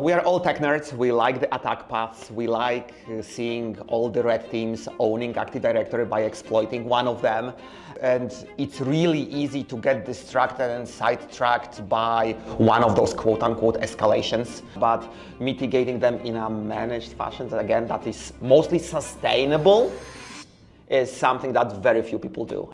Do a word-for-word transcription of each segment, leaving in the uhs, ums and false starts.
we are all tech nerds. We like the attack paths. We like uh, seeing all the red teams owning Active Directory by exploiting one of them. And it's really easy to get distracted and sidetracked by one of those quote-unquote escalations. But mitigating them in a managed fashion, again, that is mostly sustainable, is something that very few people do.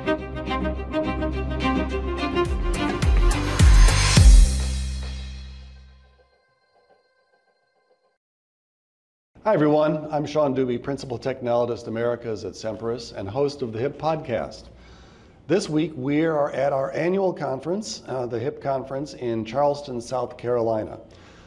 Hi everyone, I'm Sean Dubey, Principal Technologist Americas at Semperis and host of the HIP Podcast. This week we are at our annual conference, uh, the HIP Conference in Charleston, South Carolina.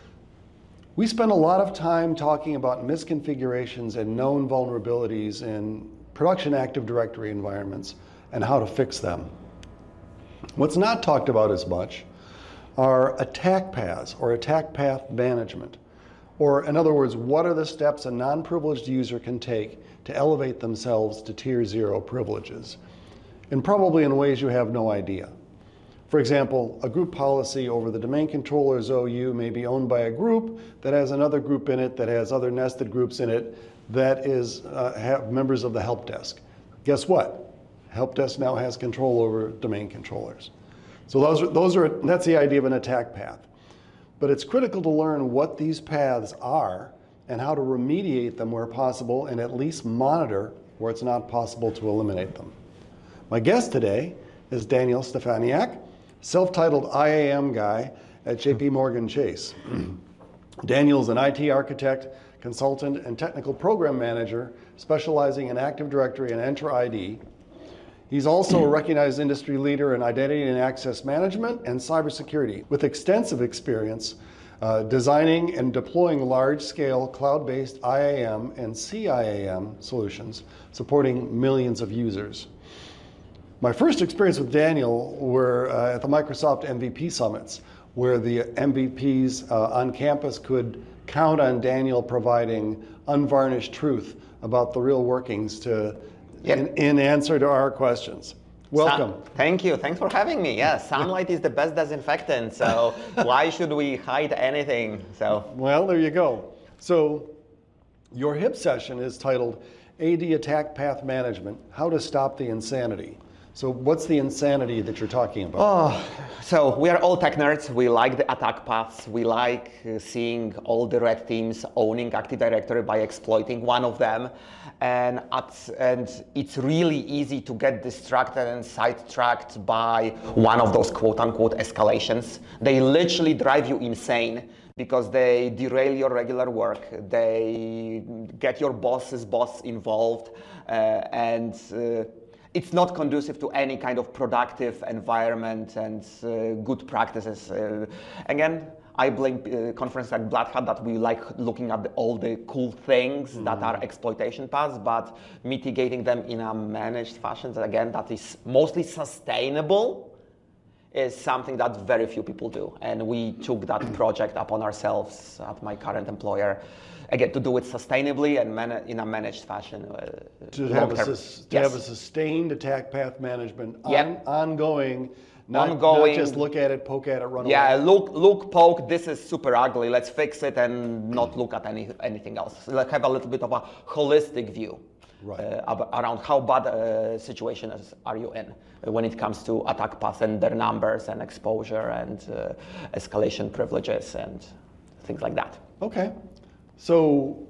We spend a lot of time talking about misconfigurations and known vulnerabilities in production Active Directory environments and how to fix them. What's not talked about as much are attack paths or attack path management. Or in other words, what are the steps a non-privileged user can take to elevate themselves to tier zero privileges? And probably in ways you have no idea. For example, a group policy over the domain controller's O U may be owned by a group that has another group in it that has other nested groups in it that is uh, have members of the help desk. Guess what? Help desk now has control over domain controllers. So those are, those are that's the idea of an attack path. But it's critical to learn what these paths are and how to remediate them where possible and at least monitor where it's not possible to eliminate them. My guest today is Daniel Stefaniak, self-titled I A M guy at J P Morgan Chase. Daniel's an I T architect, consultant, and technical program manager specializing in Active Directory and Entra I D. He's also a recognized industry leader in identity and access management and cybersecurity, with extensive experience uh, designing and deploying large-scale cloud-based I A M and C I A M solutions supporting millions of users. My first experience with Daniel were uh, at the Microsoft M V P summits, where the M V Ps uh, on campus could count on Daniel providing unvarnished truth about the real workings to Yep. In, in answer to our questions. Welcome. Sun, thank you. Thanks for having me. Yeah, sunlight is the best disinfectant, so why should we hide anything? So well, there you go. So your HIP session is titled A D Attack Path Management, How to Stop the Insanity. So what's the insanity that you're talking about? Oh, so we are all tech nerds. We like the attack paths. We like uh, seeing all the red teams owning Active Directory by exploiting one of them. And, at, and it's really easy to get distracted and sidetracked by one of those quote-unquote escalations. They literally drive you insane because they derail your regular work. They get your boss's boss involved, uh, and uh, it's not conducive to any kind of productive environment and uh, good practices. Uh, again, I blame uh, conferences like Black Hat that we like looking at the, all the cool things mm-hmm. that are exploitation paths, but mitigating them in a managed fashion, again, that is mostly sustainable, is something that very few people do. And we took that project upon ourselves at my current employer, again, to do it sustainably and man- in a managed fashion. Uh, to have, a, sus- to yes. have a sustained attack path management, on, yep. ongoing, not, ongoing. not just look at it, poke at it, run yeah, away. Yeah, look, look, poke, this is super ugly, let's fix it and not look at any anything else. So let's have a little bit of a holistic view right. uh, around how bad a situation is, are you in when it comes to attack paths and their numbers and exposure and uh, escalation privileges and things like that. Okay. So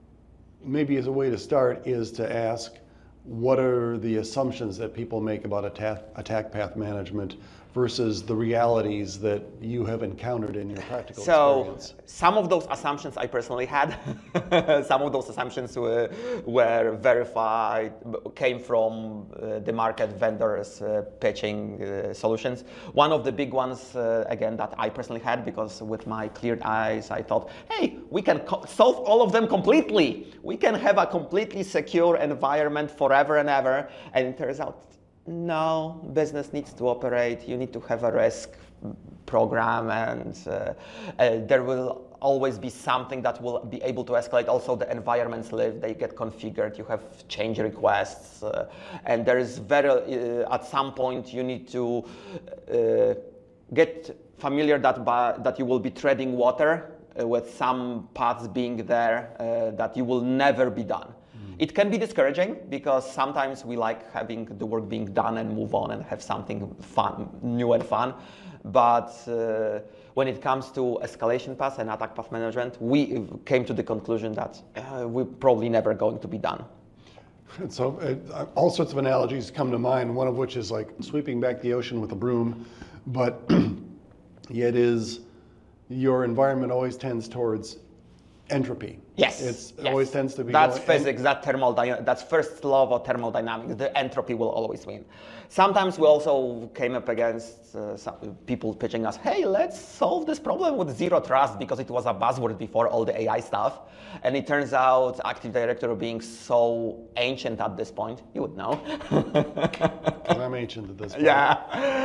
maybe as a way to start is to ask, what are the assumptions that people make about attack, attack path management versus the realities that you have encountered in your practical so, experience? So some of those assumptions I personally had. Some of those assumptions were, were verified, came from uh, the market vendors uh, pitching uh, solutions. One of the big ones, uh, again, that I personally had, because with my cleared eyes, I thought, hey, we can co- solve all of them completely. We can have a completely secure environment forever and ever. And it turns out, no, business needs to operate. You need to have a risk program, and uh, uh, there will always be something that will be able to escalate. Also, the environments live, they get configured, you have change requests, uh, and there is very, uh, at some point you need to uh, get familiar that, by, that you will be treading water uh, with some paths being there uh, that you will never be done. Mm. It can be discouraging because sometimes we like having the work being done and move on and have something fun, new and fun. But uh, when it comes to escalation paths and attack path management, we came to the conclusion that uh, we're probably never going to be done. And so uh, all sorts of analogies come to mind, one of which is like sweeping back the ocean with a broom, but it is your environment always tends towards entropy. Yes. It yes. always tends to be. That's going, physics, that thermal, that's first law of thermodynamics. The entropy will always win. Sometimes we also came up against uh, some people pitching us, hey, let's solve this problem with zero trust, because it was a buzzword before all the A I stuff. And it turns out Active Directory being so ancient at this point, you would know. I'm ancient at this point. Yeah,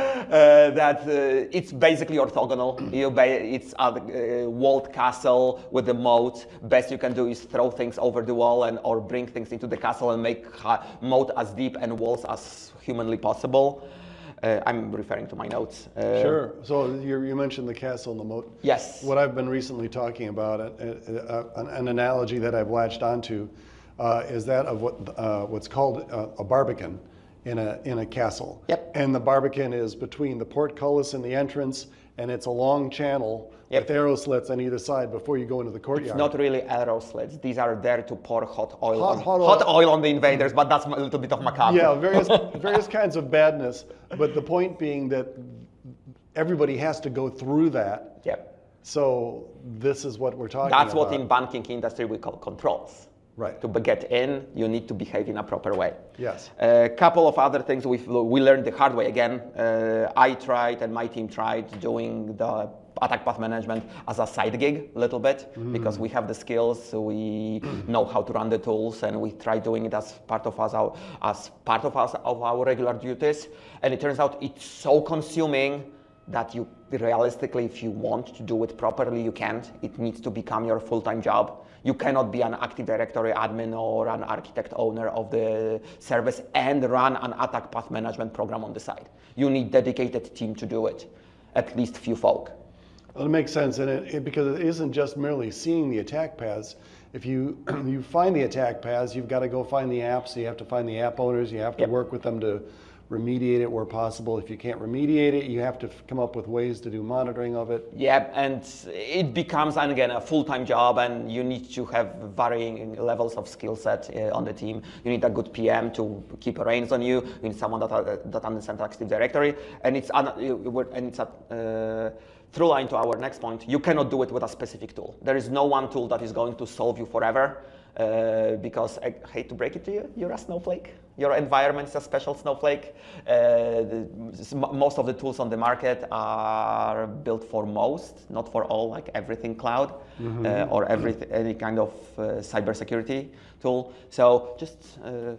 uh, that uh, it's basically orthogonal. You ba it's a uh, walled castle with a moat. Best you can do is throw things over the wall and or bring things into the castle and make uh, moat as deep and walls as humanly possible. Uh, I'm referring to my notes. Uh, sure. So you, you mentioned the castle and the moat. Yes. What I've been recently talking about, uh, uh, an, an analogy that I've latched onto, uh, is that of what uh, what's called a, a barbican in a in a castle. Yep. And the barbican is between the portcullis and the entrance, and it's a long channel yep. with arrow slits on either side before you go into the courtyard. It's not really arrow slits. These are there to pour hot oil, hot, on, hot, hot oil. oil on the invaders, but that's a little bit of macabre. Yeah, various various kinds of badness. But the point being that everybody has to go through that. Yep. So this is what we're talking That's about. what in banking industry we call controls. Right. To get in, you need to behave in a proper way. Yes. A couple of other things we've, we learned the hard way again. Uh, I tried and my team tried doing the attack path management as a side gig a little bit mm. because we have the skills, so we know how to run the tools, and we try doing it as part of us, our, as part of us of our regular duties. And it turns out it's so consuming that you realistically, if you want to do it properly, you can't. It needs to become your full-time job. You cannot be an Active Directory admin or an architect owner of the service and run an attack path management program on the side. You need dedicated team to do it, at least few folk. Well, it makes sense, and it, it, because it isn't just merely seeing the attack paths. If you you find the attack paths, you've got to go find the apps. You have to find the app owners. You have to yep. work with them to remediate it where possible. If you can't remediate it, you have to f- come up with ways to do monitoring of it. Yeah, and it becomes, and again, a full-time job, and you need to have varying levels of skill set uh, on the team. You need a good P M to keep reins on you. You need someone that uh, that understands Active Directory, and it's un- and it's a uh, through line to our next point. You cannot do it with a specific tool. There is no one tool that is going to solve you forever. Uh, because I hate to break it to you, you're a snowflake. Your environment is a special snowflake. Uh, the, most of the tools on the market are built for most, not for all, like everything cloud mm-hmm. uh, or every, any kind of uh, cybersecurity tool. So just uh,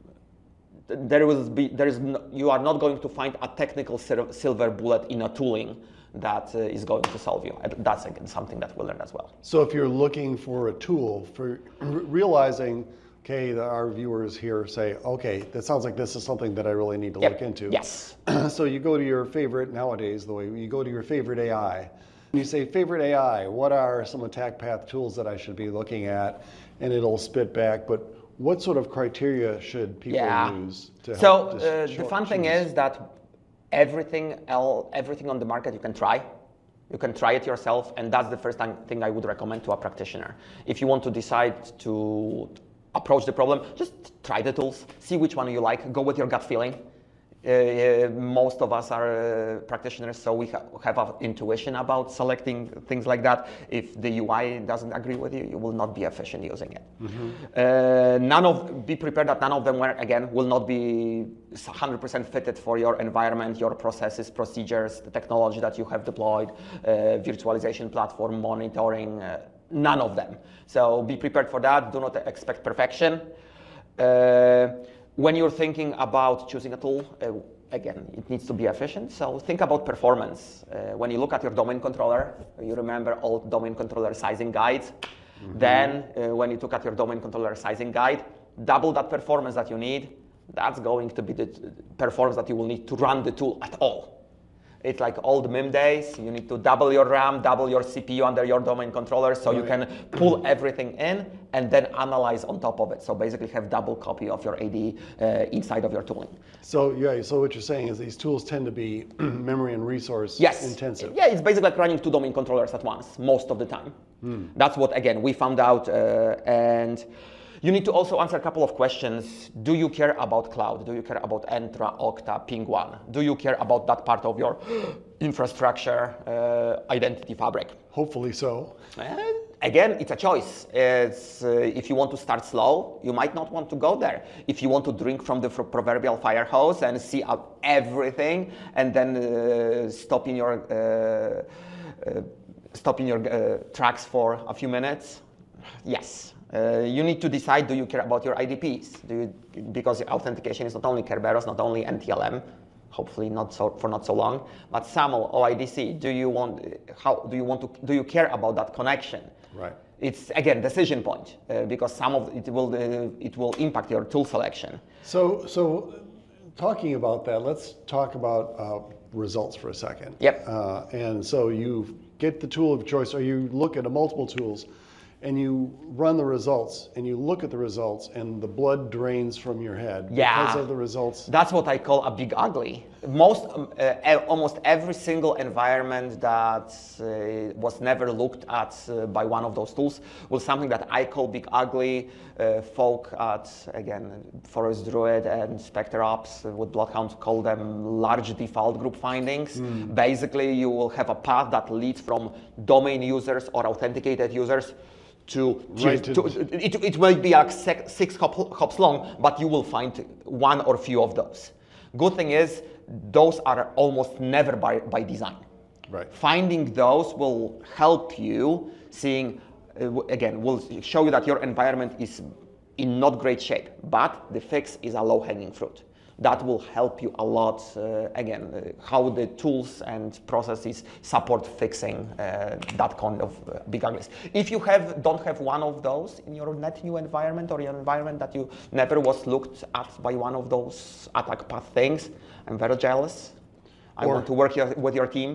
there will be, there is no, you are not going to find a technical silver bullet in a tooling that uh, is going to solve you. That's again something that we'll learn as well. So if you're looking for a tool, for r- realizing, okay, the, our viewers here say, okay, that sounds like this is something that I really need to yep. look into. Yes. So you go to your favorite, nowadays, the way you go to your favorite A I, and you say, favorite A I, what are some attack path tools that I should be looking at? And it'll spit back, but what sort of criteria should people yeah. use to so, help? So uh, the fun thing is that Everything else, everything on the market you can try. You can try it yourself, and that's the first thing I would recommend to a practitioner. If you want to decide to approach the problem, just try the tools, see which one you like, go with your gut feeling. Uh, most of us are uh, practitioners, so we ha- have an intuition about selecting things like that. If the U I doesn't agree with you, you will not be efficient using it. Mm-hmm. Uh, none of, be prepared that none of them, were, again, will not be one hundred percent fitted for your environment, your processes, procedures, the technology that you have deployed, uh, virtualization platform, monitoring, uh, none of them. So be prepared for that. Do not expect perfection. Uh, When you're thinking about choosing a tool, uh, again, it needs to be efficient. So think about performance. Uh, when you look at your domain controller, you remember old domain controller sizing guides. Mm-hmm. Then uh, when you look at your domain controller sizing guide, double that performance that you need. That's going to be the performance that you will need to run the tool at all. It's like old M I M days. You need to double your RAM, double your C P U under your domain controller so right. you can pull everything in and then analyze on top of it. So basically have double copy of your A D uh, inside of your tooling. So yeah, so what you're saying is these tools tend to be memory and resource yes. intensive. Yeah, it's basically like running two domain controllers at once most of the time. Hmm. That's what, again, we found out. Uh, and you need to also answer a couple of questions. Do you care about cloud? Do you care about Entra, Okta, PingOne? Do you care about that part of your infrastructure, uh, identity fabric? Hopefully so. Uh, again, it's a choice. It's, uh, if you want to start slow, you might not want to go there. If you want to drink from the proverbial fire hose and see out everything and then uh, stop in your, uh, uh, stop in your uh, tracks for a few minutes, yes. Uh, you need to decide, do you care about your I D Ps? Do you, because authentication is not only Kerberos, not only N T L M, hopefully not so, for not so long, but SAML, O I D C. Do you want, how do you want to, do you care about that connection? Right. It's again decision point uh, because some of it will uh, it will impact your tool selection. So so, talking about that, let's talk about uh, results for a second. Yep. Uh, and so you get the tool of choice, or you look at a multiple tools. And you run the results, and you look at the results, and the blood drains from your head yeah. because of the results. That's what I call a big ugly. Most, um, uh, almost every single environment that uh, was never looked at uh, by one of those tools was something that I call big ugly. Uh, folk at, again, Forest Druid and Spectre Ops, uh, what Bloodhound call them large default group findings. Mm. Basically, you will have a path that leads from domain users or authenticated users to, right to, to it, it may be like six, six hop, hops long, but you will find one or few of those. Good thing is, those are almost never by, by design. Right. Finding those will help you seeing, uh, again, will show you that your environment is in not great shape, but the fix is a low-hanging fruit. That will help you a lot, uh, again, uh, how the tools and processes support fixing uh, that kind of uh, big uglies. If you have, don't have one of those in your net new environment or your environment that you never was looked at by one of those attack path things, I'm very jealous. I or, want to work your, with your team.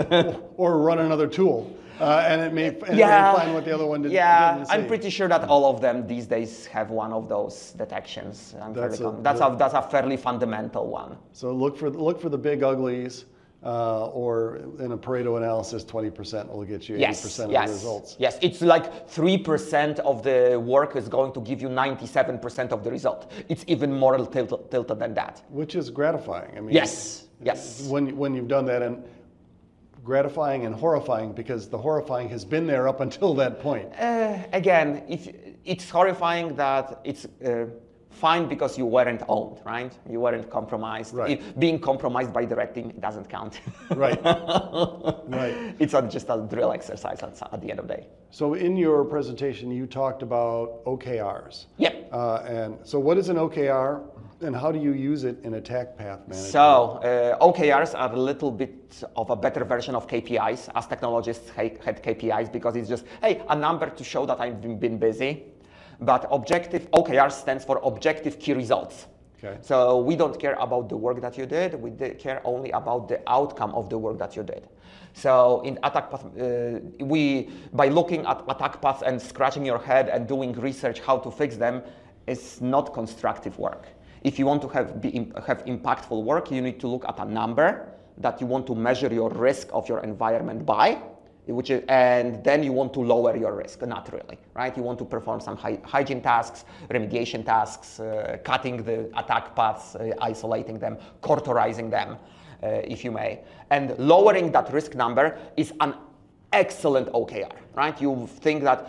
Or run another tool. Uh, and it may, and yeah, it may find what the other one did, yeah, didn't see. I'm pretty sure that all of them these days have one of those detections. I'm that's fairly a, that's, a, that's a fairly fundamental one. So look for look for the big uglies, uh, or in a Pareto analysis, twenty percent will get you eighty percent yes, of yes, the results. Yes, it's like three percent of the work is going to give you ninety-seven percent of the result. It's even more tilted, tilted than that. Which is gratifying. I mean, yes, yes. When, when you've done that, and gratifying and horrifying, because the horrifying has been there up until that point. Uh, again, if it's horrifying that it's uh, fine because you weren't owned, right? You weren't compromised. Right. If being compromised by the red team, it doesn't count. Right. Right. It's a, just a drill exercise at, at the end of the day. So in your presentation, you talked about O K Rs. Yep. Uh, and so what is an O K R? And how do you use it in attack path management? So uh, O K Rs are a little bit of a better version of K P Is. As technologists had K P Is because it's just, hey, a number to show that I've been busy. But objective, O K R stands for objective key results. Okay. So we don't care about the work that you did. We care only about the outcome of the work that you did. So in attack path, uh, we, by looking at attack paths and scratching your head and doing research how to fix them, is not constructive work. If you want to have, be, have impactful work, you need to look at a number that you want to measure your risk of your environment by, which is, and then you want to lower your risk naturally, right? You want to perform some hy hygiene tasks, remediation tasks, uh, cutting the attack paths, uh, isolating them, cauterizing them, uh, if you may. And lowering that risk number is an excellent O K R, right? You think that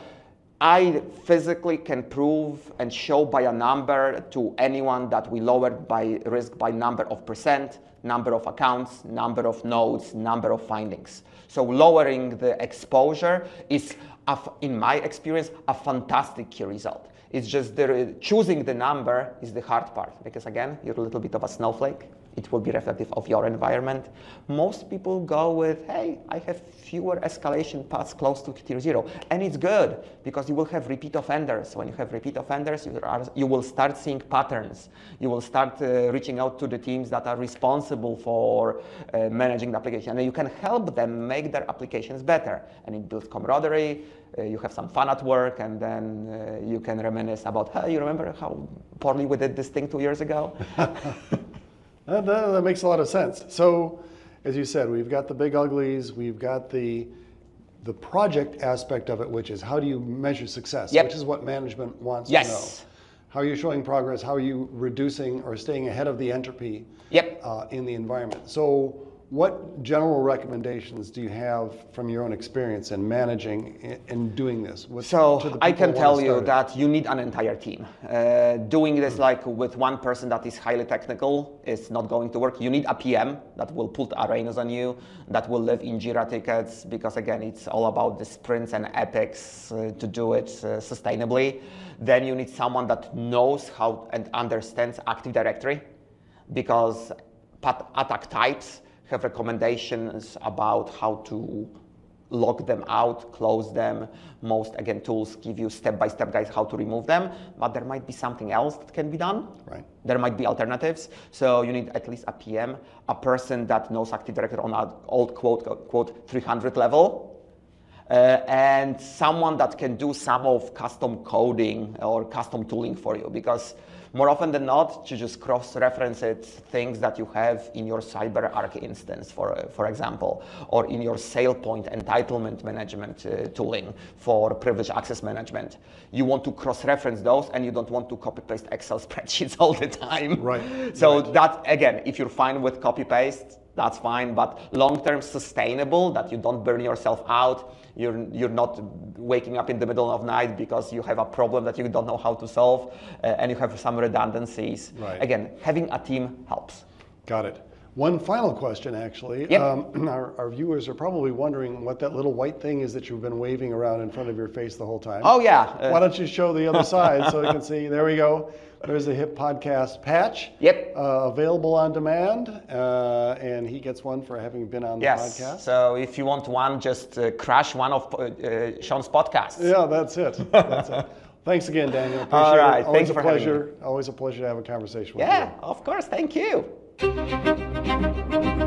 I physically can prove and show by a number to anyone that we lowered by risk by number of percent, number of accounts, number of nodes, number of findings. So lowering the exposure is, a, in my experience, a fantastic key result. It's just the, choosing the number is the hard part because again, you're a little bit of a snowflake. It will be reflective of your environment. Most people go with, hey, I have fewer escalation paths close to tier zero. And it's good because you will have repeat offenders. When you have repeat offenders, you, are, you will start seeing patterns. You will start uh, reaching out to the teams that are responsible for uh, managing the application. And you can help them make their applications better. And it builds camaraderie. Uh, you have some fun at work, and then uh, you can reminisce about, hey, you remember how poorly we did this thing two years ago? That, that, that makes a lot of sense. So, as you said, we've got the big uglies, we've got the the project aspect of it, which is how do you measure success, yep. which is what management wants yes. to know. How are you showing progress? How are you reducing or staying ahead of the entropy yep. uh, in the environment? So, what general recommendations do you have from your own experience in managing and doing this? What, so I can tell you that you need an entire team. Uh, doing this mm-hmm. like with one person that is highly technical is not going to work. You need a P M that will put arenas on you, that will live in Jira tickets, because again, it's all about the sprints and epics uh, to do it uh, sustainably. Then you need someone that knows how and understands Active Directory, because attack types have recommendations about how to log them out, close them. Most, again, tools give you step-by-step guides how to remove them, but there might be something else that can be done. Right. There might be alternatives. So you need at least a P M, a person that knows Active Directory on an old quote, quote, three hundred level, uh, and someone that can do some of custom coding or custom tooling for you, because more often than not, you just cross-reference it, things that you have in your CyberArk instance, for, for example, or in your SailPoint entitlement management uh, tooling for privileged access management. You want to cross-reference those, and you don't want to copy-paste Excel spreadsheets all the time. Right. So right. that, again, if you're fine with copy-paste, that's fine, but long-term sustainable, that you don't burn yourself out, you're, you're not waking up in the middle of night because you have a problem that you don't know how to solve, uh, and you have some redundancies. Right. Again, having a team helps. Got it. One final question, actually. Yep. Um, our, our viewers are probably wondering what that little white thing is that you've been waving around in front of your face the whole time. Oh, yeah. Uh, Why don't you show the other side so you can see? There we go. There's the HIP Podcast patch. Yep. Uh, available on demand, uh, and he gets one for having been on the yes. podcast. So if you want one, just uh, crash one of uh, uh, Sean's podcasts. Yeah, that's it. That's it. Thanks again, Daniel. Appreciate All right. it. Always Thank you a for pleasure. having me. Always a pleasure to have a conversation with yeah, you. of course. Thank you.